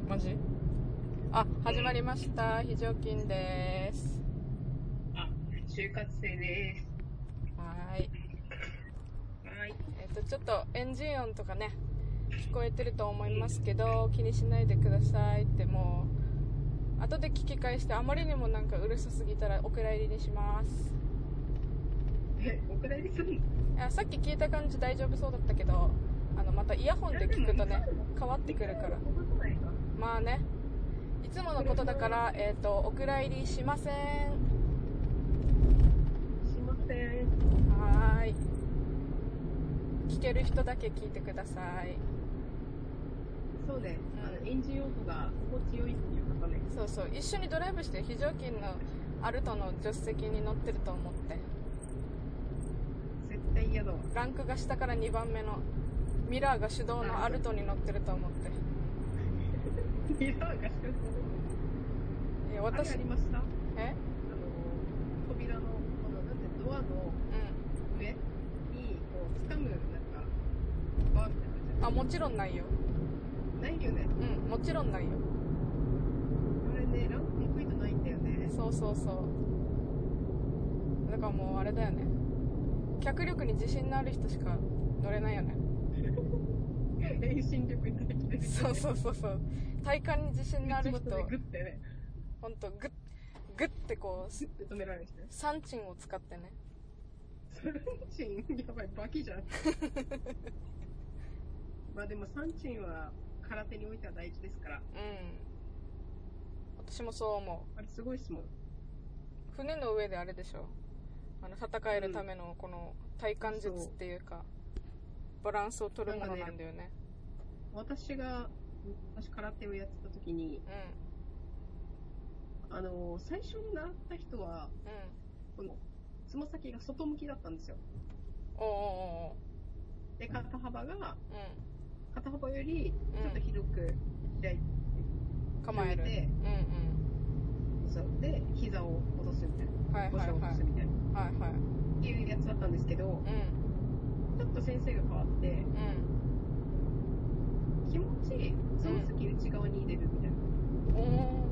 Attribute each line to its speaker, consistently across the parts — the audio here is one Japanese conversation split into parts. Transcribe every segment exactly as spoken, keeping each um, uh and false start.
Speaker 1: マジ？あ、始まりました。非常勤です。
Speaker 2: あ、就活生です。
Speaker 1: はーい。
Speaker 2: はい。
Speaker 1: えっと、ちょっとエンジン音とかね、聞こえてると思いますけど、気にしないでくださいって。もう、後で聞き返して、あまりにもなんかうるさすぎたらお蔵入りにします。
Speaker 2: え、お蔵入りするの？
Speaker 1: いや、さっき聞いた感じ大丈夫そうだったけど、あの、またイヤホンで聞くとね、変わってくるから。まあね、いつものことだから、えっと、お蔵入りしません。
Speaker 2: しません。
Speaker 1: はーい。聞ける人だけ聞いてください。
Speaker 2: そうね、
Speaker 1: うん
Speaker 2: あのエンジン音が心地よいっていう方ね。
Speaker 1: そうそう、一緒にドライブして非常勤のアルトの助手席に乗ってると思って。
Speaker 2: 絶対嫌だわ。
Speaker 1: ランクが下からにばんめのミラーが手動のアルトに乗ってると思って。
Speaker 2: ミラーがしてる。
Speaker 1: いや、
Speaker 2: あれ
Speaker 1: 私、
Speaker 2: ありました？あの
Speaker 1: え
Speaker 2: 扉のこのなんてドアの
Speaker 1: うん。
Speaker 2: 上にこう掴むなんかバーみたいな感じじゃ
Speaker 1: あ、もちろんないよ。
Speaker 2: ないよね。
Speaker 1: うん、もちろんないよ。
Speaker 2: あれね、ランク低いとないんだよね。
Speaker 1: そうそうそう。だからもうあれだよね。脚力に自信のある人しか乗れないよね。
Speaker 2: 遠心力に対して。
Speaker 1: そうそうそうそう。体幹に自信のある人、
Speaker 2: 口元でグッてね、
Speaker 1: ほんとグッ、グッてこう、
Speaker 2: グッて止められる人ね。
Speaker 1: サンチンを使ってね。
Speaker 2: サンチンやばい、バキじゃん。まあでもサンチンは空手においては大事ですから。
Speaker 1: うん。私もそう思
Speaker 2: あれすごいっすもん。
Speaker 1: う。船の上であれでしょ。あの、戦えるためのこの体幹術っていうか、バランスを取るものなんだよね。
Speaker 2: 私が、私空手をやってた時に、
Speaker 1: うん。
Speaker 2: あの、最初に習った人は、
Speaker 1: うん。
Speaker 2: この、つま先が外向きだったんですよ。
Speaker 1: おーおー
Speaker 2: で、肩幅が、
Speaker 1: おー。
Speaker 2: 肩幅よりちょっと広く開いて、
Speaker 1: うん。構える。
Speaker 2: 広げて
Speaker 1: うん
Speaker 2: そう。で、膝を落とすみたいな。
Speaker 1: うん。はいはい
Speaker 2: 腰を落
Speaker 1: はい。
Speaker 2: とすみたいな。
Speaker 1: はいはい。
Speaker 2: っていうやつだったんですけど、
Speaker 1: うん。
Speaker 2: ちょっと先生が変わって、
Speaker 1: うん。
Speaker 2: 気持ち、つま先内側に入れるみたいな。
Speaker 1: おー。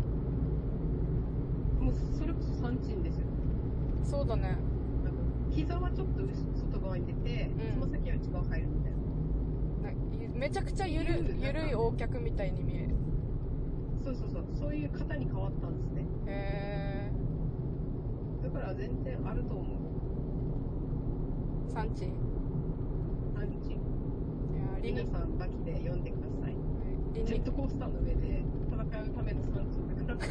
Speaker 2: もうそれこそサンチンですよ。
Speaker 1: そうだね。
Speaker 2: なんか膝はちょっと外側に出て、
Speaker 1: うん
Speaker 2: つま先は内側入るみたいな。
Speaker 1: なめちゃくちゃゆる、ゆるい横脚みたいに見える。
Speaker 2: そうそうそう。そういう型に変わったんですね。
Speaker 1: へ
Speaker 2: だから全然あると思
Speaker 1: ー。サンチン。
Speaker 2: う。サンチン。
Speaker 1: いや、リニ、
Speaker 2: 皆さんバキで読んでください。
Speaker 1: リニ、
Speaker 2: ジェットコースターの上で戦うためのサンチンだから。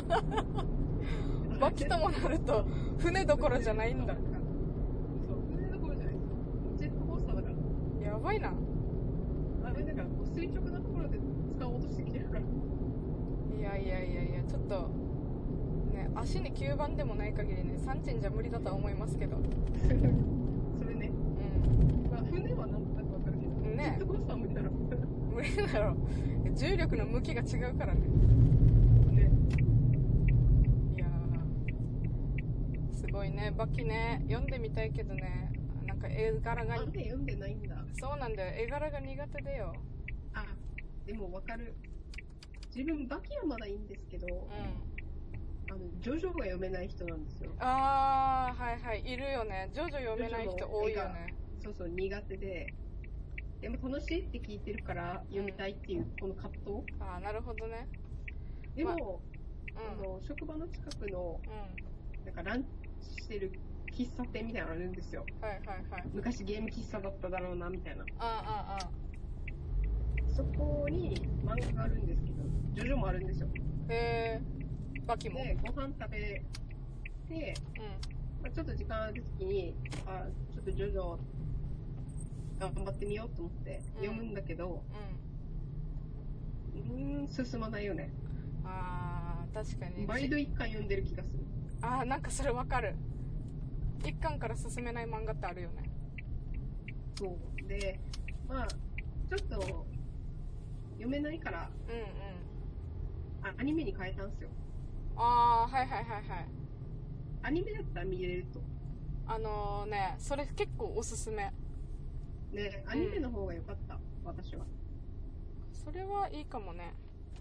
Speaker 1: バキともなると、船どころじゃないんだ。
Speaker 2: そう、船どころじゃないです。ジェットコースターだから。
Speaker 1: やばいな。
Speaker 2: あれだから、こう垂直なところで使おうとしてきてるから。
Speaker 1: いやいやいやいや、ちょっと、ね、足に吸盤でもない限りね、サンチンじゃ無理だとは思いますけど。
Speaker 2: それね。
Speaker 1: うん。
Speaker 2: まあ、船はなんとなくわかるけど、
Speaker 1: ね
Speaker 2: ジェットコースターは無理だろ。
Speaker 1: 無理だろ。重力の向きが違うからね。
Speaker 2: ね。
Speaker 1: いやー、すごいね、バキね、読んでみたいけどね、なんか絵柄が、
Speaker 2: あんで読んでないんだ。
Speaker 1: そうなんだよ、絵柄が苦手でよ。
Speaker 2: あ、でもわかる。自分、バキはまだいいんですけど、
Speaker 1: うん。
Speaker 2: あの、ジョジョが読めない人なんですよ。
Speaker 1: あー、はいはい、いるよね。ジョジョ読めない人多いよね。
Speaker 2: そうそう、苦手で。でも楽しいって聞いてるから読みたいっていう、この葛藤。
Speaker 1: あー、なるほどね。
Speaker 2: でも、
Speaker 1: ま
Speaker 2: あの、職場の近くの、
Speaker 1: うん。うん。
Speaker 2: なんかランチしてる喫茶店みたいなのあるんですよ。
Speaker 1: はいはいはい。
Speaker 2: 昔ゲーム喫茶だっただろうな、みたいな。
Speaker 1: あーあーあ
Speaker 2: そこに漫画があるんですけど、ジョジョもあるんですよ。
Speaker 1: ー。へー、バキも。
Speaker 2: で、ご飯食べて、
Speaker 1: うん。
Speaker 2: まあ、ちょっと時間ある時に、あ、ちょっとジョジョ頑張ってみようと思って読むんだけど、
Speaker 1: うん。
Speaker 2: うーん、進まないよね。
Speaker 1: あー、確かに。
Speaker 2: 毎度一巻読んでる気がする。
Speaker 1: あー、なんかそれわかる。一巻から進めない漫画ってあるよね。
Speaker 2: そう。で、まあ、ちょっと、読めないから、
Speaker 1: うんうん。
Speaker 2: あアニメに変えたんですよ。
Speaker 1: あー、はいはいはいはい。
Speaker 2: アニメだったら見れると。
Speaker 1: あのーね、それ結構おすすめ。
Speaker 2: ね、アニメの方が良かった、うん、私は。
Speaker 1: それはいいかもね。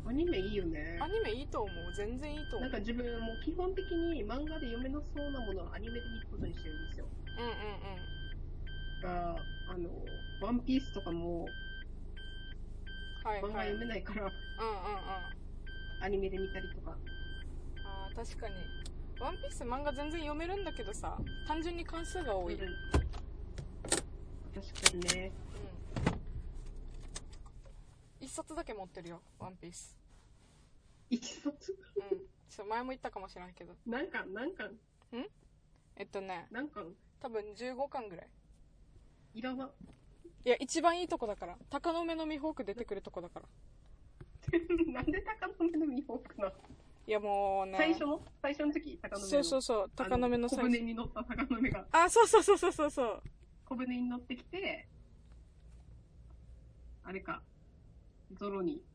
Speaker 2: アニメいいよね。
Speaker 1: アニメいいと思う。全然いいと思う。
Speaker 2: なんか自分もう基本的に漫画で読めなそうなものはアニメで見ることにしてるんですよ。
Speaker 1: うんうん
Speaker 2: が、あの、ワンピースとかも
Speaker 1: うん。はいはい。
Speaker 2: 漫画読めないから、
Speaker 1: うんうんうん。
Speaker 2: アニメで見たりとか。
Speaker 1: あー確かに。ワンピース漫画全然読めるんだけどさ、単純に関数が多い。
Speaker 2: うん、確かにね。
Speaker 1: うん。一冊だけ持ってるよ、ワンピース。
Speaker 2: 一冊
Speaker 1: うん。ちょ前も言ったかもしれないけど。
Speaker 2: 何巻何巻
Speaker 1: んえっとね、
Speaker 2: 何巻
Speaker 1: 多分じゅうごかんぐらい。
Speaker 2: いらな。
Speaker 1: いや、一番いいとこだから。鷹の目のミホーク出てくるとこだから。
Speaker 2: なんで鷹の目のミホークなの？
Speaker 1: いやもうね。
Speaker 2: 最初の最初の時、鷹の目の。
Speaker 1: そうそうそう、鷹の目の
Speaker 2: 小
Speaker 1: 最初。
Speaker 2: 舟に乗った鷹の目が。
Speaker 1: あ、そうそうそうそうそうそう。
Speaker 2: 小舟に乗ってきて、あれか、ゾロに、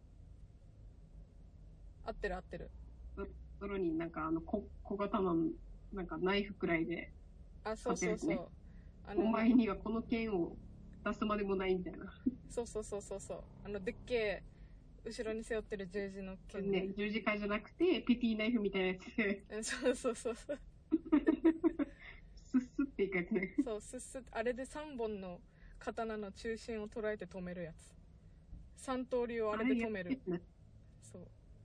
Speaker 1: 合ってる合ってる。
Speaker 2: ゾロになんかあの小小型のなんかナイフくらいで、
Speaker 1: あ、そうそうそう。
Speaker 2: ね、
Speaker 1: あの
Speaker 2: お前にはこの剣を出すまでもないみたいな。
Speaker 1: そうそうそうそうそう。あのでっけえ後ろに背負ってる十字の剣
Speaker 2: ね、十字架じゃなくてペティナイフみたいなやつで。
Speaker 1: そうそうそうそう。
Speaker 2: スッスっていくやつね。
Speaker 1: そう、スッスッあれでさんぼんの刀の中心を捉えて止めるやつ。さん通りをあれで止める。そう。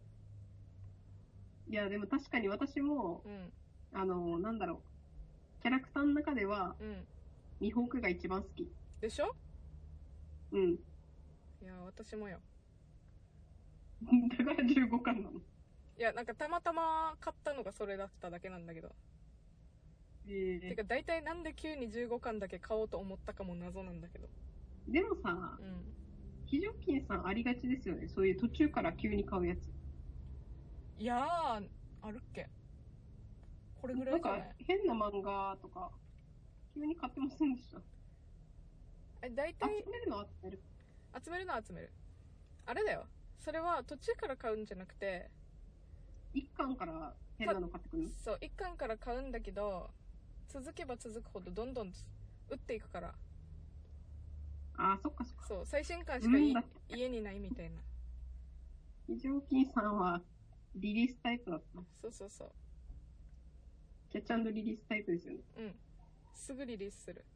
Speaker 2: いや、でも確かに私も、
Speaker 1: うん、
Speaker 2: あの、なんだろう、キャラクターの中では、
Speaker 1: うん、
Speaker 2: ミホークが一番好き。
Speaker 1: でしょ？
Speaker 2: うん。
Speaker 1: いや、私もよ。
Speaker 2: だからじゅうごかんなの。
Speaker 1: いや、なんかたまたま買ったのがそれだっただけなんだけど。
Speaker 2: えー、
Speaker 1: てか大体なんで急にじゅうごかんだけ買おうと思ったかも謎なんだけど。
Speaker 2: でもさ、
Speaker 1: うん。
Speaker 2: 非常勤さんありがちですよね。そういう途中から急に買うやつ。
Speaker 1: いやー、あるっけ？これぐらいじゃない？
Speaker 2: なんか変な漫画とか、急に買ってませんでした？
Speaker 1: え、大体、
Speaker 2: 集めるのは集める。
Speaker 1: 集めるのは集める。あれだよ。それは途中から買うんじゃなくて、
Speaker 2: 一巻から変なの買ってくるの？
Speaker 1: そう、一巻から買うんだけど、続けば続くほどどんどん打っていくから。
Speaker 2: ああ、そっかそっか。
Speaker 1: そう、最新巻しかい、うん、家にないみたいな。
Speaker 2: 非常勤さんはリリースタイプだった。
Speaker 1: そうそうそう。
Speaker 2: キャッチ&リリースタイプですよね。
Speaker 1: うん。すぐリリースする。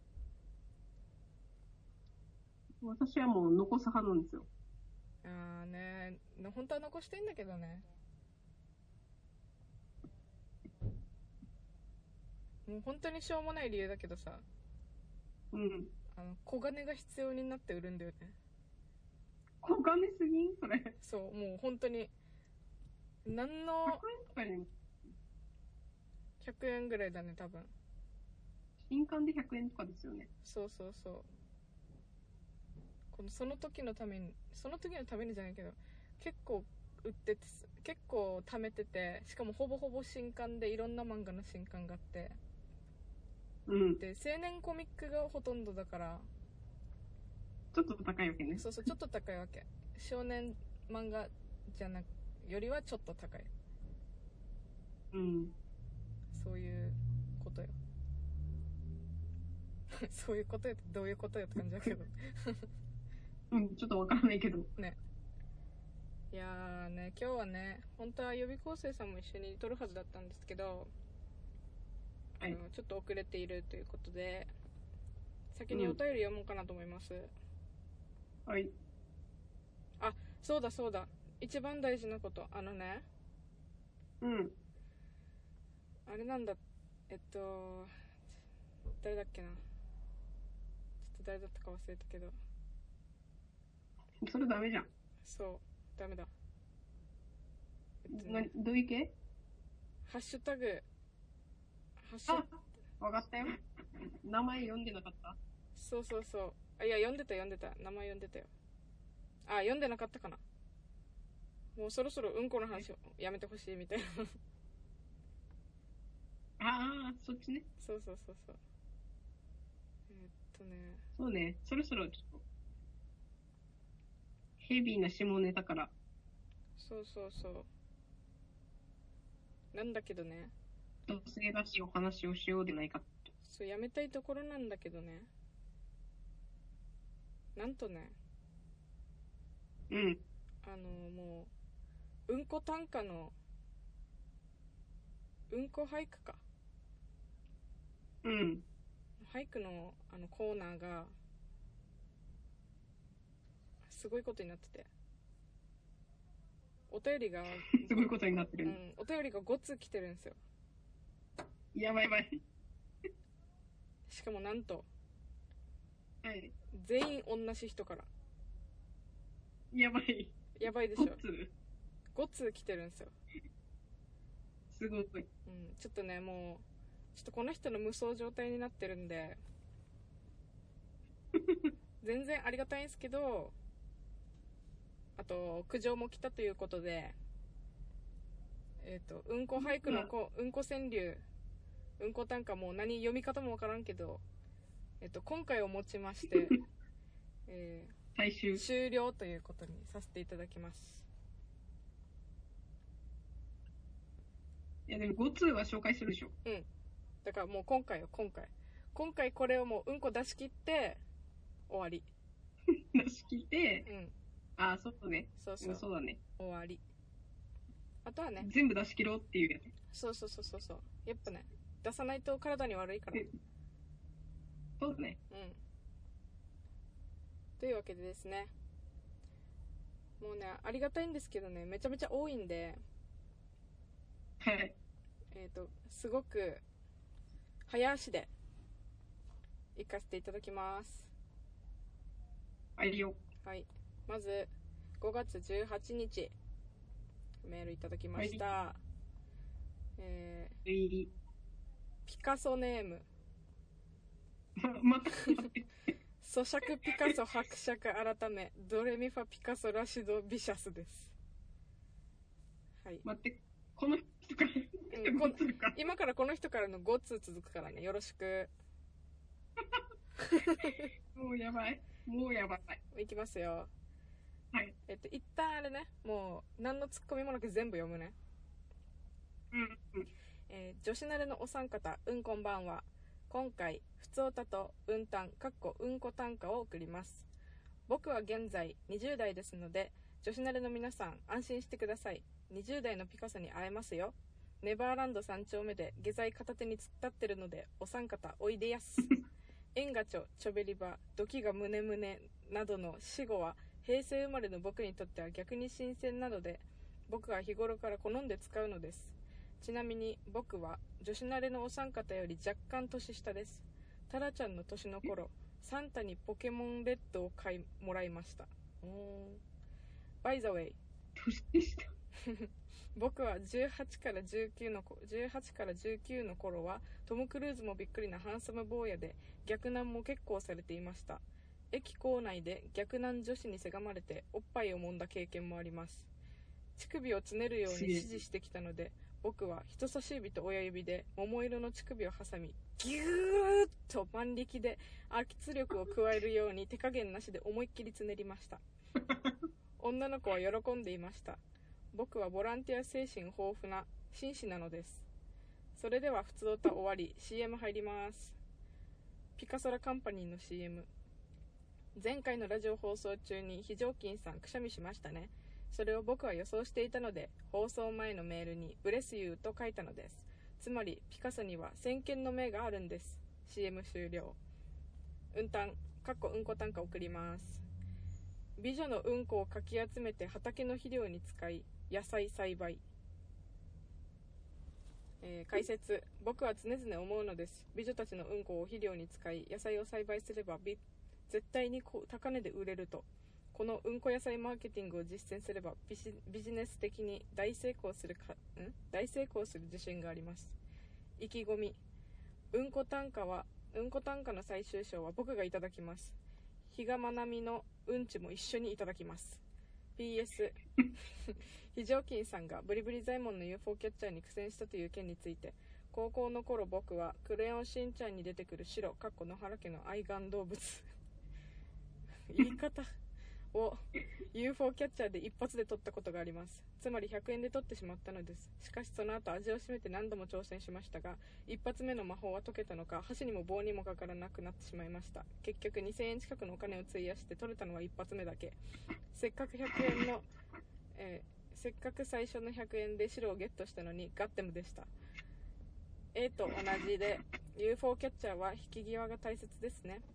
Speaker 2: 私はもう残す派なんですよ。
Speaker 1: あーねー、本当は残してんだけどね。もう本当にしょうもない理由だけどさ。
Speaker 2: うん。
Speaker 1: あの、小金が必要になって売るんだよね。
Speaker 2: 小金すぎんそれ。
Speaker 1: そう、もう本当に。何の。
Speaker 2: ひゃくえんとかに。
Speaker 1: ひゃくえんぐらいだね、多分。
Speaker 2: 新刊でひゃくえんとかですよね。
Speaker 1: そうそうそう。このその時のために、その時のためにじゃないけど、結構売ってて、結構貯めてて、しかもほぼほぼ新刊でいろんな漫画の新刊があって、
Speaker 2: うん。
Speaker 1: で、青年コミックがほとんどだから、
Speaker 2: ちょっと高いわけね。
Speaker 1: そうそう、ちょっと高いわけ。少年漫画じゃなく、よりはちょっと高い。
Speaker 2: うん。
Speaker 1: そういうことよ。そういうことよってどういうことよって感じだけど。
Speaker 2: うん、ちょっとわからないけど。
Speaker 1: ね。いやーね、今日はね、本当は予備校生さんも一緒に撮るはずだったんですけど、はい、あのちょっと遅れているということで、先にお便り読もうかなと思います。
Speaker 2: うん、はい。
Speaker 1: あ、そうだそうだ。一番大事なこと。あのね。
Speaker 2: うん。
Speaker 1: あれなんだ。えっと、誰だっけな。ちょっと誰だったか忘れたけど。
Speaker 2: それダメじゃん。
Speaker 1: そう、ダメだ。
Speaker 2: えっとね、どういう系？
Speaker 1: ハッシュタグ。ハッシュ
Speaker 2: あ、わかったよ。名前読んでなかった？
Speaker 1: そうそうそう。あ、いや、読んでた読んでた。名前読んでたよ。あ、読んでなかったかな。もうそろそろうんこの話をやめてほしいみたいな。
Speaker 2: ああ、そっちね。
Speaker 1: そうそうそうそう。えー、っとね。
Speaker 2: そうね、そろそろちょっと、ヘビーな下ネタから。
Speaker 1: そうそうそう。なんだけどね。
Speaker 2: 女性らしいお話をしようでないかと。
Speaker 1: そう、やめたいところなんだけどね。なんとね。
Speaker 2: うん。
Speaker 1: あの、もうんこ短歌のうんこ俳句か
Speaker 2: うん。
Speaker 1: 俳句のあのコーナーがすごいことになってて、お便りが
Speaker 2: すごいことになってる。
Speaker 1: うん、お便りがご通来てるんですよ。
Speaker 2: やばいやばい。
Speaker 1: しかもなんと
Speaker 2: はい。
Speaker 1: 全員同じ人から。
Speaker 2: やばい。
Speaker 1: やばいでしょ。
Speaker 2: ごつ
Speaker 1: ご通来てるんですよ。
Speaker 2: すごい。
Speaker 1: うん、ちょっとね、もうちょっとこの人の無双状態になってるんで全然ありがたいんですけど、あと苦情も来たということで、えっ、ー、とうんこ俳句のこ、うんこ川柳、うんこ短歌、もう何読み方もわからんけど、えっ、ー、と今回をもちまして、えー、
Speaker 2: 最終
Speaker 1: 終了ということにさせていただきます。
Speaker 2: いやでもご通は紹介するでしょ。
Speaker 1: うん。だからもう今回よ今回今回これをもううんこ出し切って終わり。
Speaker 2: 出し切って、
Speaker 1: うん。
Speaker 2: ああ、そうね。
Speaker 1: そうそう。
Speaker 2: そうだね。
Speaker 1: 終わり。あとはね。
Speaker 2: 全部出し切ろうっていうや
Speaker 1: つ。そうそうそうそうそう。やっぱね、出さないと体に悪いから。
Speaker 2: そうだね。
Speaker 1: うん。というわけでですね。もうね、ありがたいんですけどね、めちゃめちゃ多いんで。
Speaker 2: はい。
Speaker 1: えっと、すごく、早足で、行かせていただきます。
Speaker 2: はいよ。
Speaker 1: はい。まず、ごがつじゅうはちにち、メールいただきました。はい、えー、ピカソネーム。
Speaker 2: ま、また、
Speaker 1: 咀嚼ピカソ伯爵改め、ドレミファピカソラシドビシャスです。はい。
Speaker 2: 待って、この人から、うん、こ
Speaker 1: 今からこの人からのご通続くからね、よろしく。
Speaker 2: もうやばい。もうやばい。
Speaker 1: いきますよ。
Speaker 2: はい。
Speaker 1: えっと、一旦あれね、もう、何のツッコミもなく全部読むね。
Speaker 2: うん、うん。
Speaker 1: えー、女子慣れのお三方、うんこんばんは。今回、ふつおたとうんたん、かっこうんこ短歌を送ります。僕は現在にじゅう代ですので、女子慣れの皆さん、安心してください。にじゅう代のピカソに会えますよ。ネバーランド三丁目で下剤片手に突っ立ってるので、お三方おいでやす。縁がちょ、ちょべりば、ドキがムネムネなどの死語は、平成生まれの僕にとっては逆に新鮮なので、僕は日頃から好んで使うのです。ちなみに僕は女子慣れのお三方より若干年下です。タラちゃんの年の頃、サンタにポケモンレッドを買いもらいました。バイザウェイ。
Speaker 2: 年下
Speaker 1: 僕はじゅうはちからじゅうきゅうのじゅうはちからじゅうきゅうの頃はトム・クルーズもびっくりなハンサム坊やで、逆難も結構されていました。駅構内で逆難女子にせがまれておっぱいを揉んだ経験もあります。乳首をつねるように指示してきたので、僕は人差し指と親指で桃色の乳首を挟み、ギューッと万力で圧力を加えるように手加減なしで思いっきりつねりました。女の子は喜んでいました。僕はボランティア精神豊富な紳士なのです。それでは普通歌終わり、 シーエム 入ります。ピカソラカンパニーの シーエム。 前回のラジオ放送中に非常勤さんくしゃみしましたね。それを僕は予想していたので、放送前のメールにブレスユーと書いたのです。つまりピカソには先見の明があるんです。 シーエム 終了。うんたん、かっこうんこ短歌送ります。美女のうんこをかき集めて畑の肥料に使い、野菜栽培。えー、解説。僕は常々思うのです。美女たちのうんこを肥料に使い、野菜を栽培すれば絶対に高値で売れると。このうんこ野菜マーケティングを実践すればビジ、ビジネス的に大成功するか、ん大成功する自信があります。意気込み。うんこ短歌は、うんこ短歌の最終章は僕がいただきます。比嘉愛未のうんちも一緒にいただきます。ピーエス 非常勤さんがブリブリ左衛門の ユーフォー キャッチャーに苦戦したという件について、高校の頃僕はクレヨンしんちゃんに出てくる白かっこ野原家の愛玩動物言い方を ユーフォー キャッチャーで一発で取ったことがあります。つまりひゃくえんで取ってしまったのです。しかしその後味を占めて何度も挑戦しましたが、一発目の魔法は解けたのか、箸にも棒にもかからなくなってしまいました。結局にせんえん近くのお金を費やして取れたのは一発目だけ。せっかくひゃくえんの、えーせっかく最初のひゃくえんで白をゲットしたのにガッテムでした。 A と同じで ユーフォー キャッチャーは引き際が大切ですね。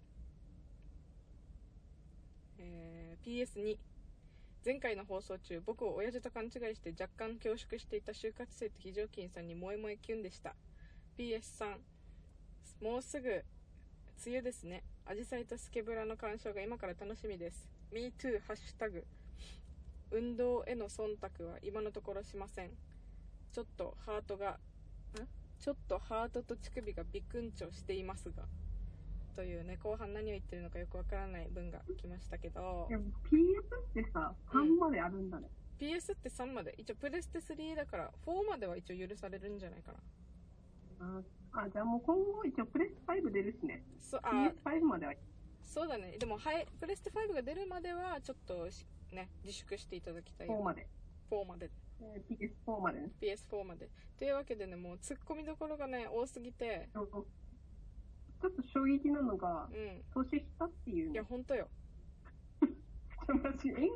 Speaker 1: えー、ピーエスに 前回の放送中、僕を親父と勘違いして若干恐縮していた就活生と非常勤さんに萌え萌えキュンでした。 ピーエスさん もうすぐ梅雨ですね。アジサイとスケブラの鑑賞が今から楽しみです。 ミートゥー ハッシュタグ運動への忖度は今のところしません。ちょっとハートがんちょっとハートと乳首がビクンチョしていますが、というね、後半何を言ってるのかよくわからない文が来ましたけど。
Speaker 2: でも ピーエス ってさ、さんまであるんだね。
Speaker 1: ピーエス ってさんまで、一応プレステスリーだから、フォーまでは一応許されるんじゃないかな。
Speaker 2: あ、あじゃあもう今後一応プレスファイブ出るしね。
Speaker 1: そあ
Speaker 2: ピーエスファイブ までは。
Speaker 1: そうだね。でも、はい、プレステファイブが出るまでは、ちょっとね、自粛していただきたい。
Speaker 2: フォーまで。
Speaker 1: フォーまで。
Speaker 2: えー、ピーエスフォー までね。
Speaker 1: ピーエスフォー まで。というわけでね、もう突っ込みどころがね、多すぎて。
Speaker 2: ちょっと衝撃なのが、
Speaker 1: うん。
Speaker 2: 年下っていう、ね。
Speaker 1: いや、ほんとよ。
Speaker 2: ちょ、マジ、演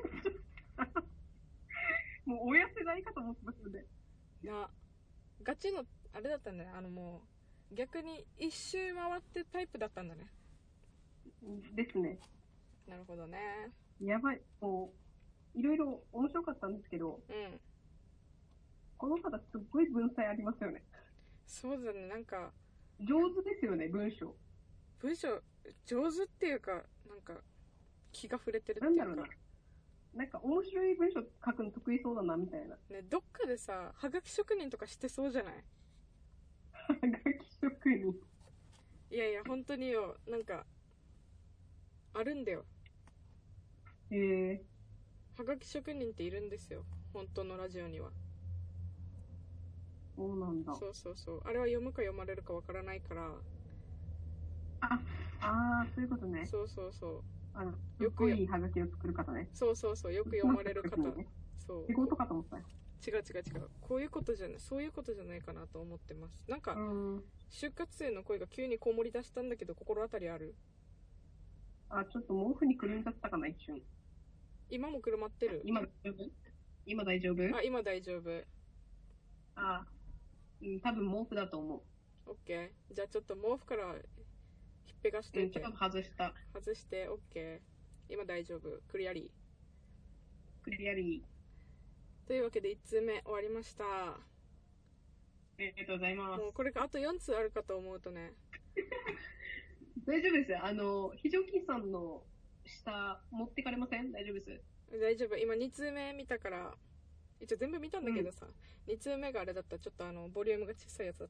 Speaker 2: もう親世代かと思ってますよね。
Speaker 1: な、ガチの、あれだったんだね。あのもう、逆に一周回ってタイプだったんだね。
Speaker 2: ですね。
Speaker 1: なるほどね。
Speaker 2: やばい。もう、いろいろ面白かったんですけど、
Speaker 1: うん。
Speaker 2: この方すっごい文才ありますよね。
Speaker 1: そうだね、なんか。
Speaker 2: 上手ですよね、文章。
Speaker 1: 文章、上手っていうか、なんか、気が触れてるっていうか。
Speaker 2: なんだろうな。なんか面白い文章書くの得意そうだな、みたいな。
Speaker 1: ね、どっかでさ、はがき職人とかしてそうじゃない？
Speaker 2: はがき職人。
Speaker 1: いやいや、本当によ、なんか、あるんだよ。
Speaker 2: へえ。
Speaker 1: はがき職人っているんですよ。本当のラジオには。
Speaker 2: そうなんだ。
Speaker 1: そうそうそう。あれは読むか読まれるかわからないから。
Speaker 2: あ、あー、そういうことね。
Speaker 1: そうそうそう。
Speaker 2: あの、よくいいはがきを作る方ね。
Speaker 1: そうそうそう。よく読まれる方。
Speaker 2: ね、
Speaker 1: そう。
Speaker 2: 仕事かと思ったよ。
Speaker 1: 違う違う違う。こういうことじゃない、そういうことじゃないかなと思ってます。なんか、就活生の声が急にこもり出したんだけど、心当たりある？
Speaker 2: あ、ちょっと毛布にくるんじゃったかな、一瞬。
Speaker 1: 今もくるまってる？
Speaker 2: 今大丈夫？今大丈夫？
Speaker 1: あ、今大丈夫。
Speaker 2: あ、うん、多分毛布だと思う。
Speaker 1: オッケー。じゃあちょっと毛布からひっぺがしてて。
Speaker 2: うん、ちょっと外した。
Speaker 1: 外して、オッケー。今大丈夫。クリアリ
Speaker 2: ー。クリアリ
Speaker 1: ー。というわけでいち通目終わりました。あ
Speaker 2: りがとうございます。
Speaker 1: もうこれがあとよん通あるかと思うとね。
Speaker 2: 大丈夫です。あの、非常勤さんの下持ってかれません？大丈夫です。
Speaker 1: 大丈夫。今に通目見たから、一応全部見たんだけどさ、うん、に通目があれだった。ちょっとあの、ボリュームが小さいやつだった。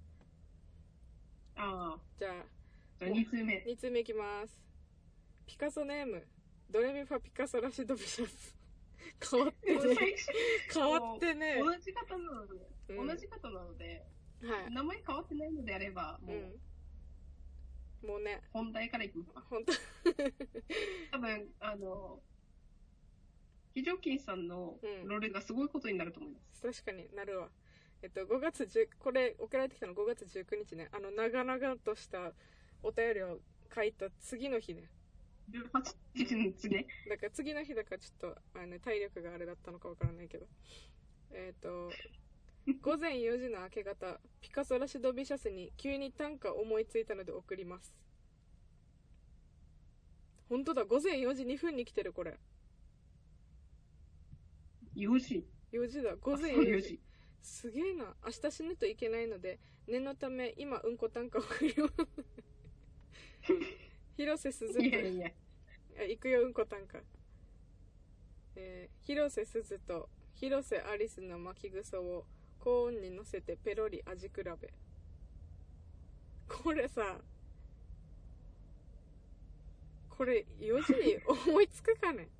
Speaker 2: ああ。
Speaker 1: じゃあ、
Speaker 2: じゃあに通目。
Speaker 1: に通目いきます。ピカソネーム、ドレミファピカソラシドビシャス。変わってね。変わってね。
Speaker 2: 同じ方なので、うん、同じ方なので、はい、名前変わってないのであれば、もう、
Speaker 1: うん、もうね。
Speaker 2: 本題からいきますか。
Speaker 1: 本当
Speaker 2: 多分、あの、非常勤さんのロールがすごいことになると思います。
Speaker 1: うん、確かになるわ。えっと、ごがつじゅう、これ送られてきたのごがつじゅうくにちね。あの、長々としたお便りを書いた次の日ね。
Speaker 2: じゅうはちにちの次ね。
Speaker 1: だから次の日だからちょっと、あの、体力があれだったのかわからないけど。えっと、ごぜんよじの明け方、ピカソラシドビシャスに急に短歌思いついたので送ります。ほんとだ、ごぜんよじにふんに来てる、これ。
Speaker 2: よじ ?
Speaker 1: よじだ、ごぜんよじ。すげえな。明日死ぬといけないので、念のため、今、うんこ短歌を送ります。広瀬すずと、
Speaker 2: いやいや。
Speaker 1: 行くよ、うんこ短歌。えー、広瀬すずと、広瀬アリスの巻き草を高温に乗せてペロリ味比べ。これさ、これよじ思いつくかね？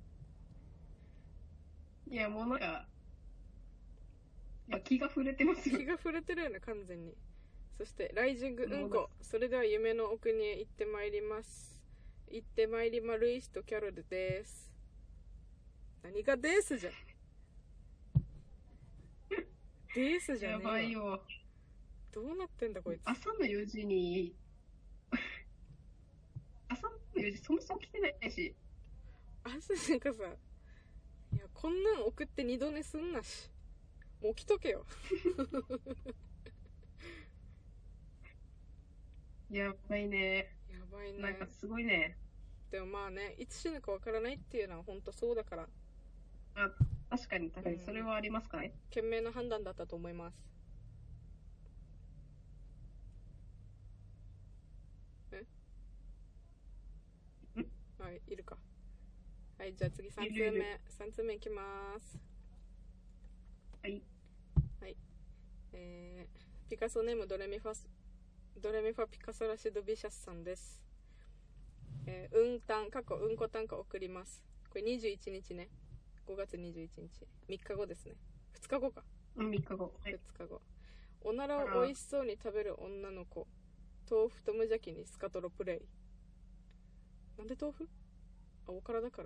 Speaker 2: いや、もうなんか、いや、気が触れてますよ。
Speaker 1: 気が触れてるよね、完全に。そして、ライジングうんこ。それでは夢の奥にへ行ってまいります。行ってまいりま、ルイスとキャロルです。何がですじゃん。ですじゃねえ
Speaker 2: やばいよ。
Speaker 1: どうなってんだこいつ。
Speaker 2: 朝のよじに朝のよじそもそも来てないし。
Speaker 1: 朝なんかさ、いやこんなん送って二度寝すんなし。もう起きとけよ。
Speaker 2: やばいね。
Speaker 1: やばいね。
Speaker 2: なんかすごいね。
Speaker 1: でもまあね、いつ死ぬかわからないっていうのは本当そうだから。
Speaker 2: あ、確かに確かに、それはありますかね。
Speaker 1: 賢明な判断だったと思います。え
Speaker 2: ん
Speaker 1: はい、いるか。はい、じゃあ次さん通目。
Speaker 2: いるいる
Speaker 1: さん通目いきます。
Speaker 2: はい。
Speaker 1: はい。えー、ピカソネームドレミファス、ドレミファピカソラシドビシャスさんです。えー、うんたん、過去うんこ短歌送ります。これにじゅういちにちね。ごがつにじゅういちにち。みっかごですね。ふつかごか。
Speaker 2: うん、みっかご。
Speaker 1: はい、ふつかご。おならを美味しそうに食べる女の子。豆腐と無邪気にスカトロプレイ。なんで豆腐？あ、おからだから。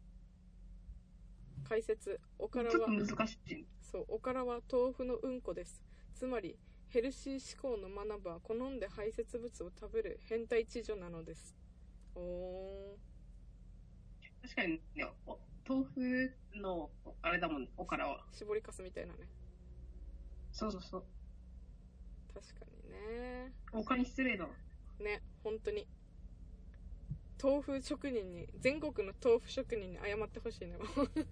Speaker 1: 解説。おからは、
Speaker 2: ちょっと難しい。
Speaker 1: そう、おからは豆腐のうんこです。つまり、ヘルシー思考の学ぶは好んで排泄物を食べる変態知女なのです。おー。
Speaker 2: 確かにね、お豆腐の、あれだもん、おからは。
Speaker 1: 絞りかすみたいなね。
Speaker 2: そうそうそう。
Speaker 1: 確かにね。
Speaker 2: おからに失礼だわ。
Speaker 1: ね、本当に。豆腐職人に、全国の豆腐職人に謝ってほしいね。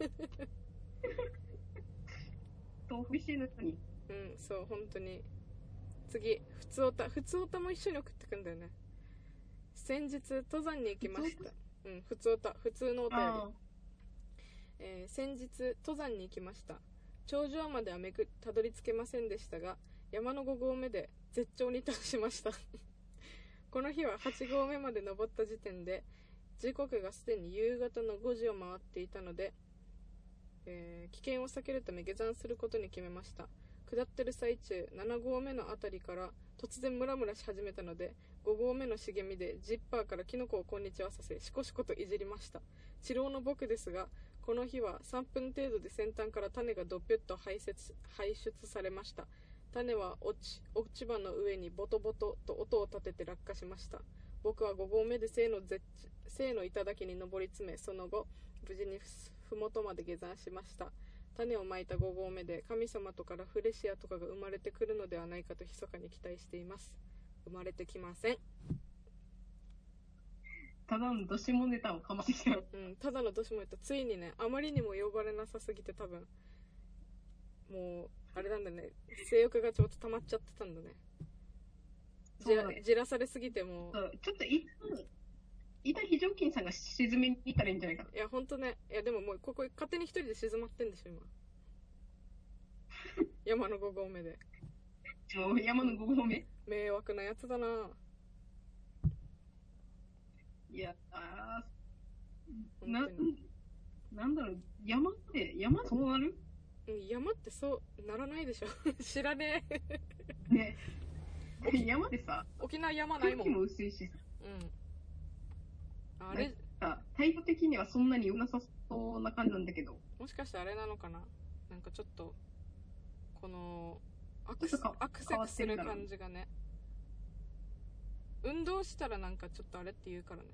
Speaker 2: 豆腐美味しいのに。
Speaker 1: うん、そう、本当に。次、ふつおた。ふつおたも一緒に送ってくんだよね。先日、登山に行きました。うん、ふつおた。普通のお便り。えー、先日、登山に行きました。頂上まではめぐたどり着けませんでしたが、山のご合目で絶頂に達しました。この日ははち合目まで登った時点で、時刻がすでに夕方のごじを回っていたので、えー、危険を避けるため下山することに決めました。下ってる最中、なな合目のあたりから突然ムラムラし始めたので、ご合目の茂みでジッパーからキノコをこんにちはさせ、しこしこといじりました。治療の僕ですが、この日はさんぷん程度で先端から種がドピュッと排泄排出されました。種は落ち、落ち葉の上にボトボトと音を立てて落下しました。僕はご合目で生の絶生の頂に登り詰め、その後無事にふもとまで下山しました。種をまいたご合目で神様とかラフレシアとかが生まれてくるのではないかと密かに期待しています。生まれてきません。
Speaker 2: ただのどしもネタをかましてきた。
Speaker 1: うん、ただのどしもネタ。ついにね、あまりにも呼ばれなさすぎて多分、もう、あれなんだね、性欲がちょっと溜まっちゃってたんだね。じら、じらされすぎても
Speaker 2: う。ちょっとい、いた非常勤さんが沈めに行ったらいいんじゃないかな。
Speaker 1: いや、ほんとね。いや、でももう、ここ勝手に一人で静まってんでしょ、今。山のご合目で。
Speaker 2: もう山のご合目。
Speaker 1: 迷惑なやつだな。
Speaker 2: いや、あー、な、なんだろう、山って、山そうなる？
Speaker 1: うん、山ってそうならないでしょ。知らね
Speaker 2: え。ね。山ってさ、
Speaker 1: 沖縄山ないもん。
Speaker 2: 空気も薄いしさ。
Speaker 1: うん。あれ
Speaker 2: 態度的にはそんなに良なさそうな感じなんだけど。
Speaker 1: もしかしてあれなのかな、なんかちょっと、この、アクセアクセスする感じがね。運動したらなんかちょっとあれって言うからね。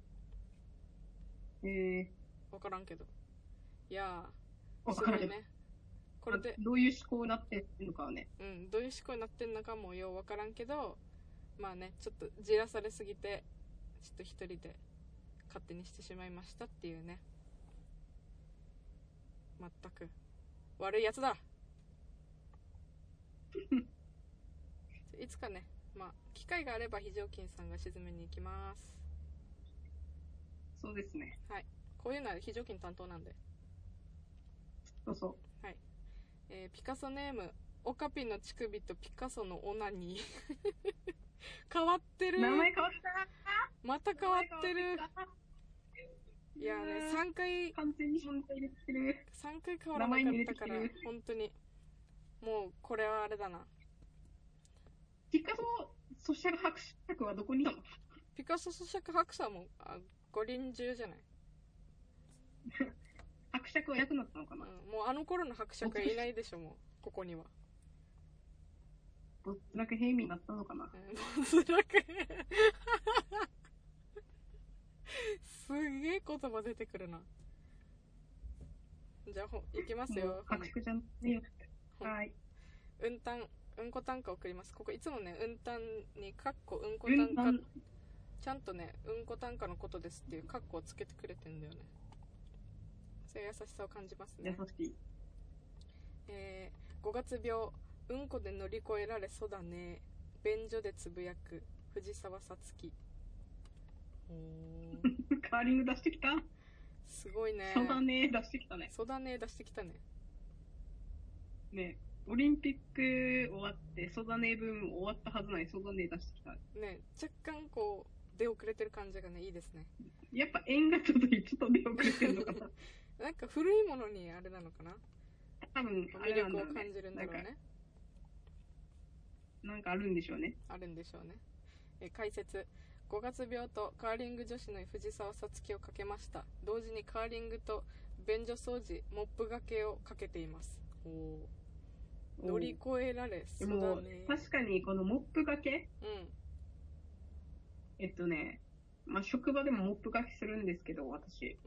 Speaker 2: へえー。
Speaker 1: わからんけど。いや
Speaker 2: ー、すごい
Speaker 1: ね。これで。
Speaker 2: どういう思考になってんのかはね。
Speaker 1: うん、どういう思考になってんのかもようわからんけど、まあね、ちょっとじらされすぎて、ちょっと一人で勝手にしてしまいましたっていうね。まったく。悪いやつだ。いつかね、まあ、機会があれば非常勤さんが沈めに行きます。
Speaker 2: そうですね。
Speaker 1: はい。こういうのは非常勤担当なんで。
Speaker 2: そうそう。
Speaker 1: はい。えー、ピカソネーム、オカピの乳首とピカソのオナニー。変わってる。
Speaker 2: 名前変わった。
Speaker 1: また変わってる。いやね、さんかい、
Speaker 2: 完全に問題出てる。
Speaker 1: さんかい変わらなかったから、本当に。もう、これはあれだな。
Speaker 2: ピカソ咀嚼伯爵はどこにいたの？
Speaker 1: ピカソ咀嚼伯爵も、あ、五輪中じゃない。
Speaker 2: 伯爵はいなくなったのかな、
Speaker 1: うん、もうあの頃の伯爵はいないでしょ、もう、ここには。
Speaker 2: 没落平民になったのかな、
Speaker 1: うん、没落すげえ言葉出てくるな。 じゃあほ行きます
Speaker 2: もう
Speaker 1: よ。
Speaker 2: 白縮じゃないよ。はい。
Speaker 1: うんたん、うんこ単価送ります。ここいつもね、うんたんにカッコうんこ
Speaker 2: う
Speaker 1: 単価、
Speaker 2: ん、
Speaker 1: ちゃんとね、うんこ単価のことですっていうカッコをつけてくれてんだよね。そういう優しさを感じますね。
Speaker 2: 優しい。
Speaker 1: えー、ごがつ病、うんこで乗り越えられそうだね。便所でつぶやく藤沢さつき。おー
Speaker 2: カーリング出してきた。
Speaker 1: すごいね。
Speaker 2: そうだね、出してきたね。
Speaker 1: そうだね出してきたね。
Speaker 2: ね、オリンピック終わって、そうだね分終わったはずない、そうだね出してきた。
Speaker 1: ね、若干こう出遅れてる感じがね、いいですね。
Speaker 2: やっぱ縁がちょっとちょっと出遅れてるのかな。
Speaker 1: なんか古いものにあれなのかな、
Speaker 2: 多分、あ
Speaker 1: 魅
Speaker 2: れなんだろうね。
Speaker 1: 力を感じるんだろうね。
Speaker 2: なんか、なんかあるんでしょうね。
Speaker 1: あるんでしょうね。え解説、ごがつ病とカーリング女子の藤沢さつきをかけました。同時にカーリングと便所掃除モップがけをかけています。お乗り越えられそうだね。
Speaker 2: 確かにこのモップがけ、
Speaker 1: うん、
Speaker 2: えっとね、まあ、職場でもモップがけするんですけど、私。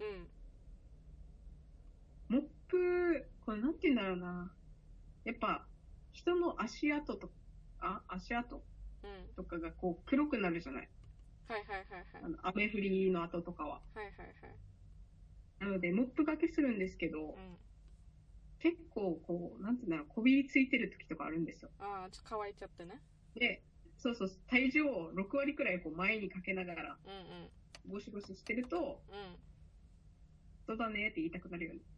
Speaker 1: うん、
Speaker 2: モップ、これなんて言うんだろうな。やっぱ、人の足跡と、あ、足跡
Speaker 1: うん、
Speaker 2: とかがこう黒くなるじゃない。
Speaker 1: はいはいはいはい。
Speaker 2: あの、雨降りの跡とかは。
Speaker 1: はいはいはい。
Speaker 2: なので、モップがけするんですけど、
Speaker 1: うん、
Speaker 2: 結構こう、なんていうんだろう、こびりついてる時とかあるんですよ。
Speaker 1: ああ、ちょっと乾いちゃってね。
Speaker 2: で、そうそう、体重をろく割くらいこう前にかけながら、
Speaker 1: うん
Speaker 2: ゴシゴシしてると、
Speaker 1: うん。うん。
Speaker 2: そうだねって言いたくなるよね。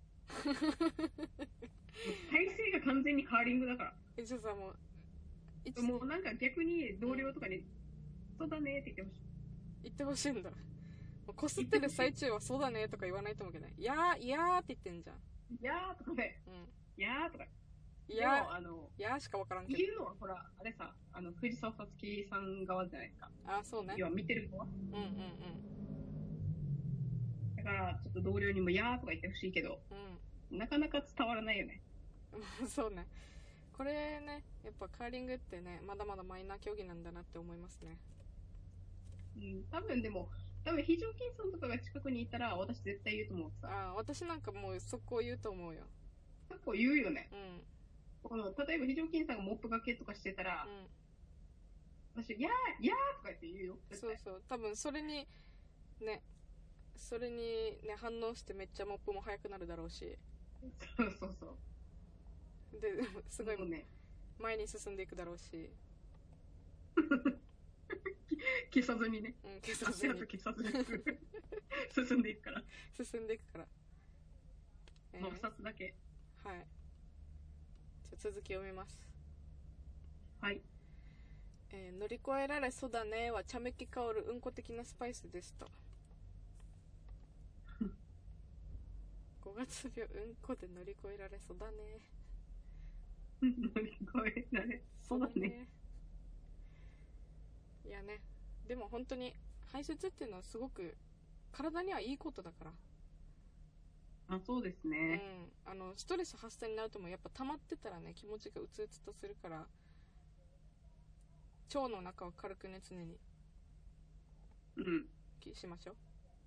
Speaker 2: 体勢が完全にカーリングだから。
Speaker 1: え、じゃあさ、もう、一
Speaker 2: もうなんか逆に同僚とかに、そうだねって言ってほしい。
Speaker 1: 言ってほしいんだ。こすってる最中はそうだねとか言わないと思うけどね。いやー、いやーって言ってんじゃん。
Speaker 2: いやーとかね。
Speaker 1: うん。
Speaker 2: いやーとか。
Speaker 1: いや
Speaker 2: でもあの、
Speaker 1: ー、いやーしかわからんけど。
Speaker 2: 言うのはほら、あれさ、あの、藤沢さつきさん側じゃないですか。
Speaker 1: あー、そうね。
Speaker 2: 要は見てる子は。
Speaker 1: うんうん
Speaker 2: だから、ちょっと同僚にも、いやーとか言ってほしいけど、
Speaker 1: うん。
Speaker 2: なかなか伝わらないよね。
Speaker 1: うん。そうね。これね、やっぱカーリングってね、まだまだマイナー競技なんだなって思いますね。
Speaker 2: うん、多分でも、多分非常勤さんとかが近くにいたら、私絶対言うと思うさ。
Speaker 1: ああ、私なんかもう速攻言うと思うよ。
Speaker 2: 結構言うよね。
Speaker 1: うん。
Speaker 2: この、例えば非常勤さんがモップがけとかしてたら、
Speaker 1: うん。
Speaker 2: 私、いやー、いやーとか言って言うよ。
Speaker 1: そうそう。多分それに、ね、それにね、反応してめっちゃモップも速くなるだろうし。
Speaker 2: そうそうそう。
Speaker 1: で、すごい
Speaker 2: ね、
Speaker 1: 前に進んでいくだろうし。
Speaker 2: 消さずにね。
Speaker 1: うん、消さずに。
Speaker 2: 消さずに進んでいくから。
Speaker 1: 進んでいくから。
Speaker 2: えー、もうふたつだけ。
Speaker 1: はい。じゃ続き読みます。
Speaker 2: はい。
Speaker 1: えー、乗り越えられそうだねは茶めき香るうんこ的なスパイスですと。ごがつ病うんこで乗り越えられそうだね。
Speaker 2: 乗り越えられそうだね。
Speaker 1: いやね、でも本当に排泄っていうのはすごく体にはいいことだから。
Speaker 2: あ、そうですね。
Speaker 1: うん、あのストレス発散になるともやっぱ溜まってたらね、気持ちがうつうつとするから、腸の中は軽くね、常に。
Speaker 2: うん。
Speaker 1: しましょう。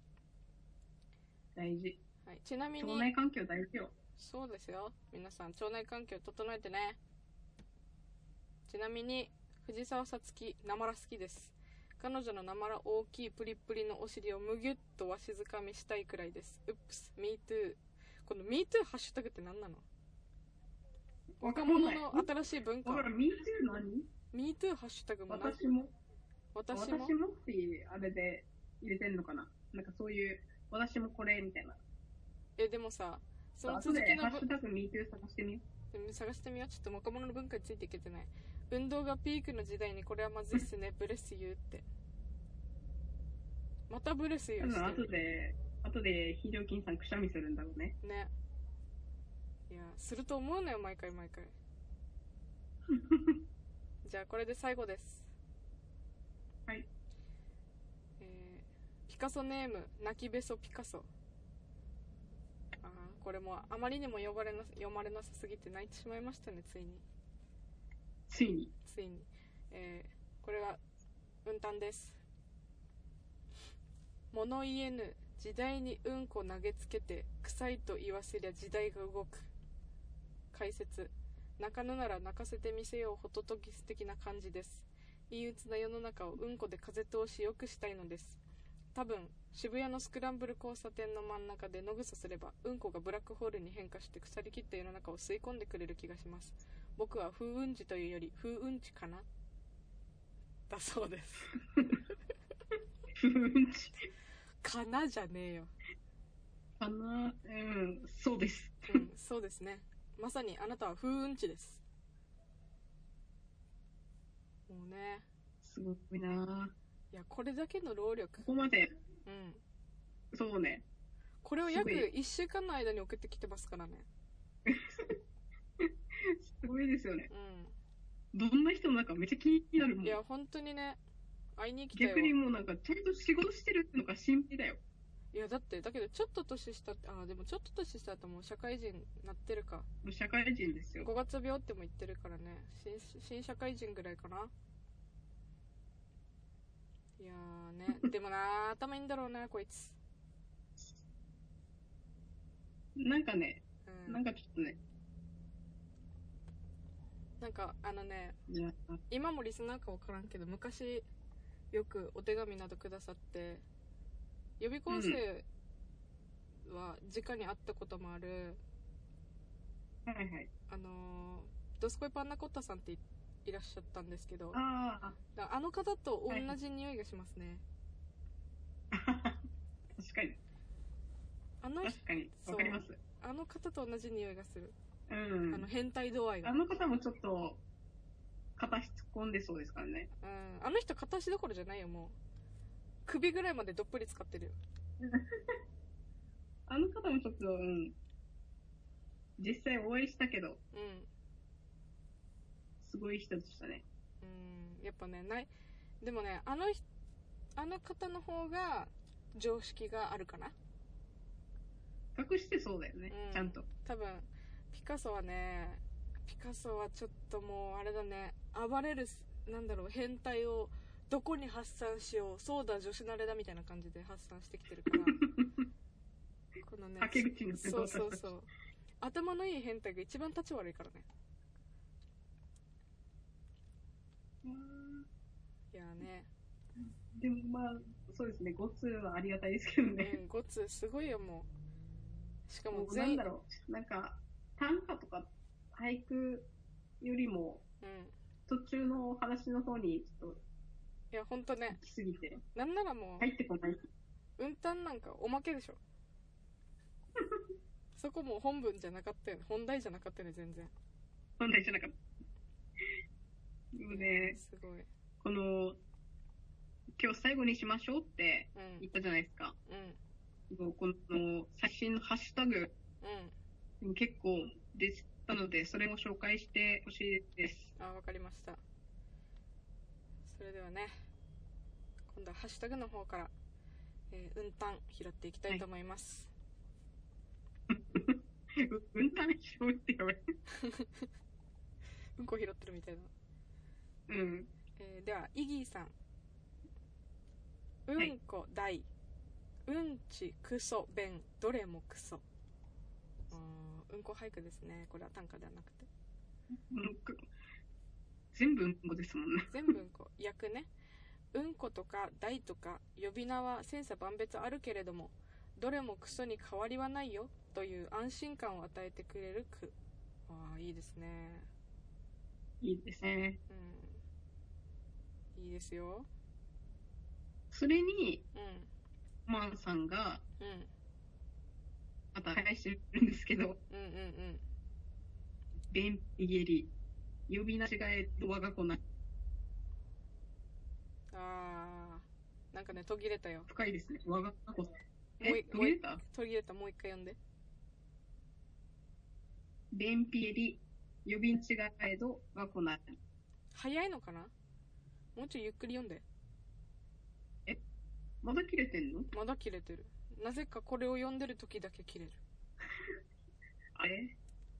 Speaker 2: 大事。
Speaker 1: はい、ちなみに
Speaker 2: 腸内環境大事よ。
Speaker 1: そうですよ。皆さん腸内環境整えてね。ちなみに藤沢さつきなまら好きです。彼女のなまら大きいプリップリのお尻をむぎゅっとわしづかみしたいくらいです。うっぷす Me too。 この Me too ハッシュタグって何なの？若者の新しい文化。
Speaker 2: だから Me too 何？
Speaker 1: Me too ハッシュタグもな。
Speaker 2: 私も
Speaker 1: 私も
Speaker 2: 私もっていうあれで入れてんのかな。なんかそういう私もこれみたいな。
Speaker 1: え、でもさ、
Speaker 2: その続きのハッシュタグ Me too 探してみよ
Speaker 1: う。探してみよう。ちょっと若者の文化についていけてない。運動がピークの時代にこれはまずいっすね。ブレスユーって。またブレスユーしてる。
Speaker 2: 後で、後で非常勤さんくしゃみするんだろうね。
Speaker 1: ね。いや、すると思うのよ、毎回毎回。じゃあこれで最後です。
Speaker 2: はい。
Speaker 1: えー、ピカソネーム、泣きべそピカソ。あー、これもあまりにも呼ばれな読まれなさすぎて泣いてしまいましたね、ついに。
Speaker 2: ついに。
Speaker 1: ついに。えー、これは、うんたんです。物言えぬ時代にうんこ投げつけて臭いと言わせりゃ時代が動く。解説。泣かぬなら泣かせてみせようホトトギス的な感じです。陰鬱な世の中をうんこで風通しよくしたいのです。多分渋谷のスクランブル交差点の真ん中で野草すればうんこがブラックホールに変化して腐りきった世の中を吸い込んでくれる気がします。僕は風雲児というより風雲児かなだそうです。
Speaker 2: 風雲児
Speaker 1: かなじゃねえよ。
Speaker 2: かな、うん、そうです。
Speaker 1: うん、そうですね。まさにあなたは風雲児です。もうね。
Speaker 2: すごいな。
Speaker 1: いや、これだけの労力。
Speaker 2: ここまで。
Speaker 1: うん。
Speaker 2: そうね。
Speaker 1: これを約いっしゅうかんの間に送ってきてますからね。
Speaker 2: すごいですよね。
Speaker 1: うん。
Speaker 2: どんな人なんかめっちゃ気になるもん。
Speaker 1: いや、本当にね、会いに来たよ。
Speaker 2: 逆にもうなんか、ちゃんと仕事してるのが心配だよ。
Speaker 1: いや、だって、だけど、ちょっと年下って、あ、でもちょっと年下だともう社会人なってるか。
Speaker 2: もう社会人ですよ。
Speaker 1: ごがつ病っても言ってるからね。新、新社会人ぐらいかな。いやーね。でもなー、頭いいんだろうな、こいつ。
Speaker 2: なんかね、
Speaker 1: うん、
Speaker 2: なんかちょっとね。
Speaker 1: なんか、あのね、今もリスナーか分からんけど、昔、よくお手紙などくださって、予備校生は直に会ったこともある、
Speaker 2: うん、はいはい。
Speaker 1: あのー、ドスコイパンナコッタさんっていらっしゃったんですけど、
Speaker 2: あ
Speaker 1: ああの方と同じ匂いがしますね。
Speaker 2: はい、確かに。
Speaker 1: あの
Speaker 2: 確かに。わかります。
Speaker 1: あの方と同じ匂いがする。
Speaker 2: うん。
Speaker 1: あの変態度合いが。
Speaker 2: あの方もちょっと、片足突っ込んでそうですからね。
Speaker 1: うん。あの人片足どころじゃないよ、もう。首ぐらいまでどっぷり使ってるよ。
Speaker 2: あの方もちょっと、うん。実際お会いしたけど、
Speaker 1: うん。
Speaker 2: すごい人でしたね。
Speaker 1: うん。やっぱね、ない。でもね、あの人、あの方の方が常識があるかな。
Speaker 2: 隠してそうだよね、うん、ちゃんと。
Speaker 1: 多分、ピカソはね、ピカソはちょっともうあれだね、暴れる、なんだろう、変態をどこに発散しよう、そうだ女子慣れだみたいな感じで発散してきてるからこのね、そうそうそう、頭のいい変態が一番立ち悪いからね。いやね、
Speaker 2: でもまあそうですね、ゴツはありがたいですけどね。
Speaker 1: うん、ゴツすごいよ。もうしかも
Speaker 2: 全員なんだろう、なんか短歌とか俳句よりも、うん、途中の話の方にちょっと、
Speaker 1: いやほんとね、
Speaker 2: 行き過ぎて、
Speaker 1: なんならもう
Speaker 2: 入ってこない。
Speaker 1: うんたんなんかおまけでしょそこもう本文じゃなかったよね、本題じゃなかったよね、全然
Speaker 2: 本題じゃなかったでもね、
Speaker 1: すごい、
Speaker 2: この今日最後にしましょうって言ったじゃないですか、うん、この最新のハッシュタグ、うん、結構出たので、それも紹介してほしいです。
Speaker 1: あ、わかりました。それではね、今度はハッシュタグの方から、えー、うんたん拾っていきたいと思います。
Speaker 2: はい、うんたん拾ってやばい
Speaker 1: うんこ拾ってるみたいな。
Speaker 2: うん。
Speaker 1: えー、ではイギーさん、うんこ大、はい、うんちクソ弁どれもクソ。うんこ俳句ですね。これは短歌ではなくて、
Speaker 2: うん、全部うんこですもんね。
Speaker 1: 全部うんこ。訳ね、うんことか大とか呼び名は千差万別あるけれども、どれもクソに変わりはないよという安心感を与えてくれる句。ああ、いいですね。
Speaker 2: いいですね。
Speaker 1: うん、いいですよ。
Speaker 2: それに、うん、マンさんが、うん、また返してるんですけど、うんうんうん。便秘下痢、呼び名違えと我が子な。
Speaker 1: あー、なんかね、途切れたよ。
Speaker 2: 深いですね。我が子。
Speaker 1: え、途切れた？途切れた。もう一回読んで。
Speaker 2: 便秘下痢、呼び名違えと我が子な。
Speaker 1: 早いのかな？もうちょいゆっくり読んで。
Speaker 2: え、まだ切れてんの？
Speaker 1: まだ切れてる。なぜかこれを読んでる時だけ切れる。
Speaker 2: あれ？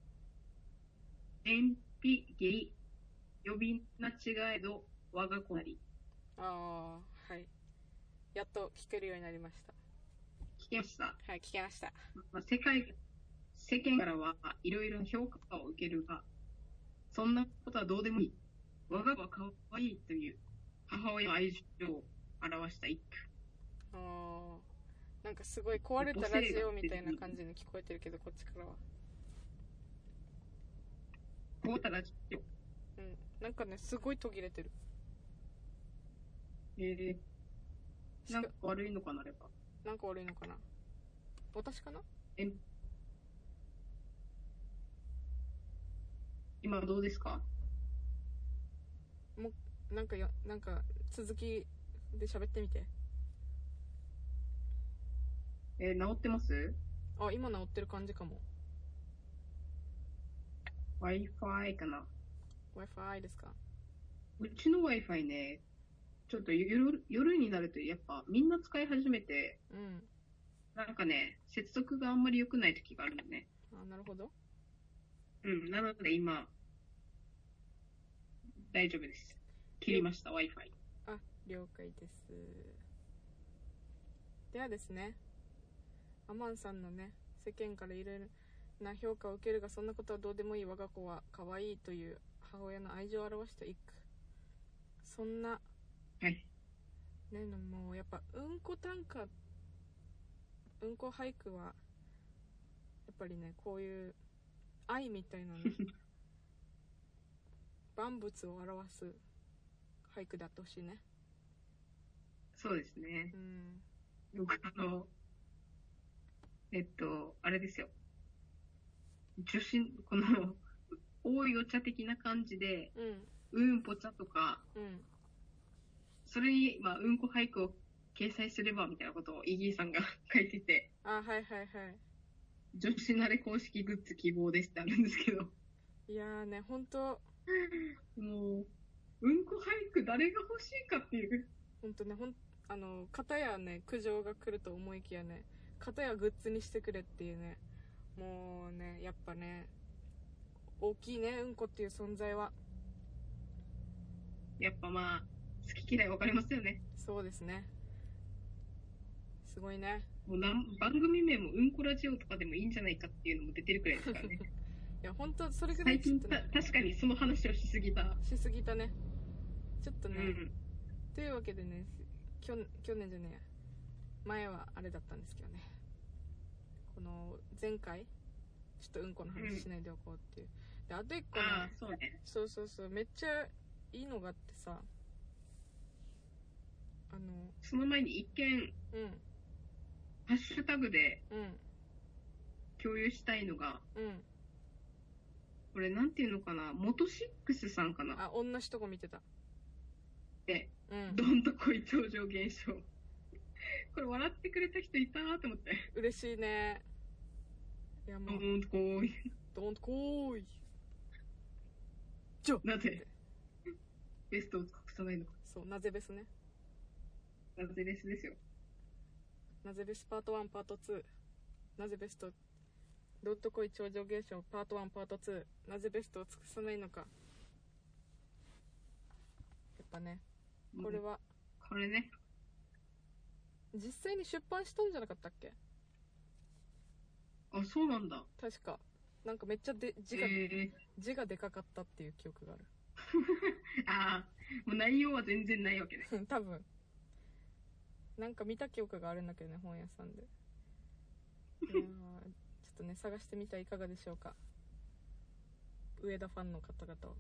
Speaker 2: 便秘下痢、呼び名違えど我が子なり。
Speaker 1: ああ、はい。やっと聞けるようになりました。
Speaker 2: 聞きました。
Speaker 1: はい、聞きました。
Speaker 2: まあ、世界、世間からはいろいろ評価を受けるが、そんなことはどうでもいい。我が子は可愛いという母親の愛情を表した一句。
Speaker 1: あー、なんかすごい壊れたラジオみたいな感じに聞こえてるけど、こっちからは。
Speaker 2: 壊れたラジオ。
Speaker 1: うん、なんかね、すごい途切れてる。
Speaker 2: えー、なんか悪いのかな、あれば。
Speaker 1: なんか悪いのかな。私かな。
Speaker 2: え、今どうですか？
Speaker 1: もうなんかよ、なんか続きで喋ってみて。
Speaker 2: えー、治ってます？
Speaker 1: あ、今治ってる感じかも。
Speaker 2: Wi-Fi かな。
Speaker 1: Wi-Fi ですか？
Speaker 2: うちの Wi-Fi ね、ちょっと夜、夜になるとやっぱみんな使い始めて、
Speaker 1: うん。
Speaker 2: なんかね、接続があんまり良くない時があるのね。
Speaker 1: あ、なるほど。
Speaker 2: うん、なので今、大丈夫です。切りました、Wi-Fi。
Speaker 1: あ、了解です。ではですね、アマンさんのね、世間からいろいろな評価を受けるが、そんなことはどうでもいい、我が子は可愛いという母親の愛情を表した一句。そんな、
Speaker 2: はい。
Speaker 1: ね、もうやっぱうんこ短歌、うんこ俳句はやっぱりね、こういう愛みたいなね万物を表す俳句であってほしいね。
Speaker 2: そうですね。
Speaker 1: うん。
Speaker 2: 僕あの、えっと、あれですよ。女子、この、多いお茶的な感じで、うん、うんぽ茶とか、うん、それに、まあ、うんこ俳句を掲載すればみたいなことをイギーさんが書いてて、
Speaker 1: あ、はいはいはい。
Speaker 2: 女子慣れ公式グッズ希望ですってあるんですけど。
Speaker 1: いやーね、ほんと。
Speaker 2: もう、うんこ俳句誰が欲しいかっていう。
Speaker 1: ほんとね、ほん、あの、片やね、苦情が来ると思いきやね、片やグッズにしてくれっていうね、もうね、やっぱね、大きいね、うんこっていう存在は。
Speaker 2: やっぱまあ、好き嫌い分かりますよね。
Speaker 1: そうですね。すごいね。
Speaker 2: もうなん番組名もうんこラジオとかでもいいんじゃないかっていうのも出てるくらいですからね。
Speaker 1: いや、ほんと、それぐらい
Speaker 2: 最近た、確かにその話をしすぎた。
Speaker 1: しすぎたね。ちょっとね。
Speaker 2: うん、
Speaker 1: というわけでね、去去年じゃねえや。前はあれだったんですけどね。この、前回、ちょっとうんこの話しないでおこうっていう。うん、で、あと一個ね。
Speaker 2: ああ、そうね。
Speaker 1: そうそうそう。めっちゃいいのがあってさ。あの、
Speaker 2: その前に一見、うん。ハッシュタグで、うん。共有したいのが、うん。これなんていうのかな、元シックスさんかな。
Speaker 1: あ、同じとこ見てた。
Speaker 2: で、うん、どんとこい超常現象。これ笑ってくれた人いたーと思って。
Speaker 1: 嬉しいね。いやもう。
Speaker 2: どんとこーい。
Speaker 1: どんとこーい。じゃ
Speaker 2: なぜベストを尽くさないのか。
Speaker 1: そう、なぜベスね。
Speaker 2: なぜベスですよ。
Speaker 1: なぜベスパートワンパートツー。なぜベストどんとこい超常現象パートワンパートツー。なぜベストを尽くさないのか。やっぱね、これは、うん、
Speaker 2: これね、
Speaker 1: 実際に出版したんじゃなかったっけ？
Speaker 2: あ、そうなんだ。
Speaker 1: 確かなんかめっちゃで字が、えー、字がでかかったっていう記憶がある。
Speaker 2: ああ、もう内容は全然ないわけね。
Speaker 1: 多分なんか見た記憶があるんだけどね、本屋さんで。いやちょっとね、探してみてはいかがでしょうか、上田ファンの方々は。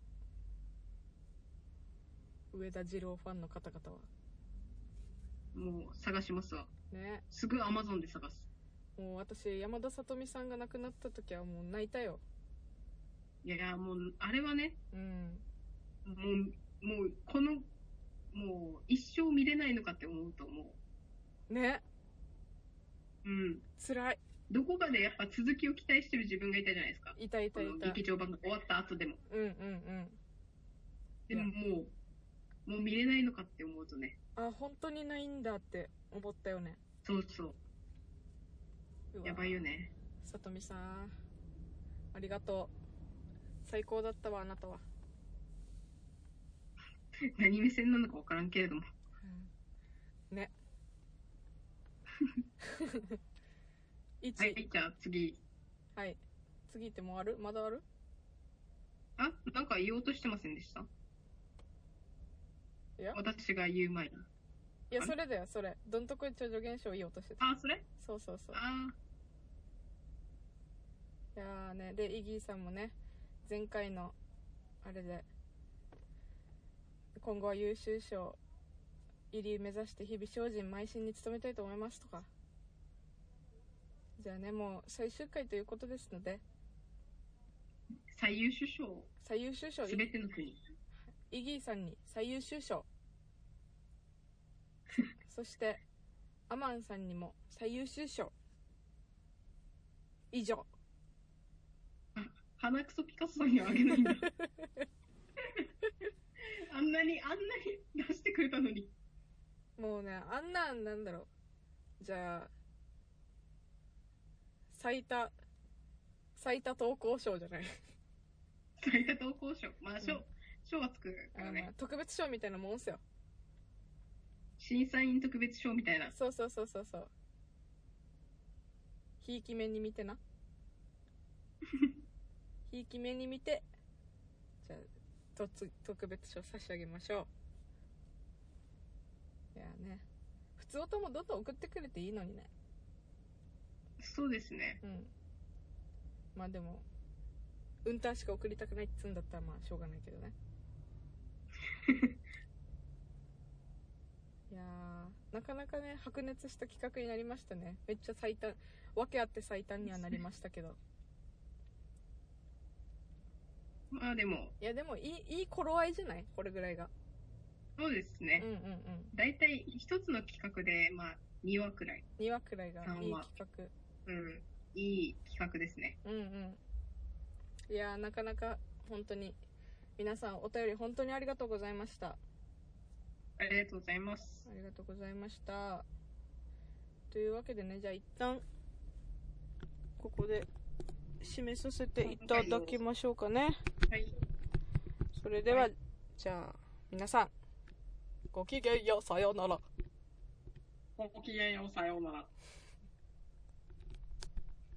Speaker 1: 上田二郎ファンの方々は。
Speaker 2: もう探しますわ。
Speaker 1: ね。
Speaker 2: すぐアマゾンで探す。
Speaker 1: もう私、山田さとみさんが亡くなった時はもう泣いたよ。
Speaker 2: いや、もう、あれはね、
Speaker 1: うん。
Speaker 2: もう、もう、この、もう、一生見れないのかって思うと思う。
Speaker 1: ね。
Speaker 2: うん。
Speaker 1: 辛い。
Speaker 2: どこかでやっぱ続きを期待してる自分がいたじゃないですか。
Speaker 1: いたいたいた。
Speaker 2: 劇場版が終わった後でも。
Speaker 1: うんうんうん。
Speaker 2: でももう、もう見れないのかって思うとね。
Speaker 1: あ、本当にないんだって思ったよね。
Speaker 2: そうそう。やばいよね。
Speaker 1: さとみさん、ありがとう。最高だったわ、あなたは。
Speaker 2: 何目線なのか分からんけれども。
Speaker 1: うん、ね。 いち。
Speaker 2: はい、じゃあ次。
Speaker 1: はい。次ってもうある？まだある？
Speaker 2: あ、なんか言おうとしてませんでした？
Speaker 1: いや、
Speaker 2: 私が言う前に。
Speaker 1: いや、それだよ、それ。どんとこい超常現象を言おうとしてた。
Speaker 2: あ、それ？
Speaker 1: そうそうそう。
Speaker 2: あ
Speaker 1: いやーね、で、イギーさんもね、前回の、あれで、今後は優秀賞入り目指して日々精進邁進に努めたいと思いますとか。じゃあね、もう最終回ということですので、
Speaker 2: 最優秀賞。
Speaker 1: 最優秀賞。
Speaker 2: すべての国。
Speaker 1: イギーさんに最優秀賞。そして、アマンさんにも最優秀賞。以上。
Speaker 2: 鼻くそピカソさんにはあげないんだ。あんなに、あんなに出してくれたのに。
Speaker 1: もうね、あんなん、なんだろう。じゃあ、最多、最多投稿賞じゃない。
Speaker 2: 最多投稿賞。まあ、賞、うん、賞はつくからね。
Speaker 1: まあ、特別賞みたいなもんっすよ。
Speaker 2: 審査員特別賞みたいな。
Speaker 1: そうそうそうそうそう。ひいき目に見てな。ひいき目に見て、じゃあ、とつ特別賞差し上げましょう。いやね。普通音もどんどん送ってくれていいのにね。
Speaker 2: そうですね。
Speaker 1: うん。まあでも、うんたんしか送りたくないっつうんだったらまあしょうがないけどね。いやー、なかなかね、白熱した企画になりましたね。めっちゃ最短、訳あって最短にはなりましたけど。
Speaker 2: まあでも。
Speaker 1: いやでもいい、いい頃合いじゃない？これぐらいが。
Speaker 2: そうですね。
Speaker 1: うんうんうん。
Speaker 2: だいたい一つの企画で、まあ、にわくらい。
Speaker 1: にわくらいがいい企画。
Speaker 2: うん。いい企画ですね。
Speaker 1: うんうん。いやー、なかなか本当に皆さんお便り本当にありがとうございました。
Speaker 2: ありがとうございます。
Speaker 1: ありがとうございました。というわけでね、じゃあ一旦ここで締めさせていただきましょうかね。
Speaker 2: はい。
Speaker 1: それでは、はい、じゃあ皆さんごきげんよう、さようなら。
Speaker 2: ごきげんよう、さようなら。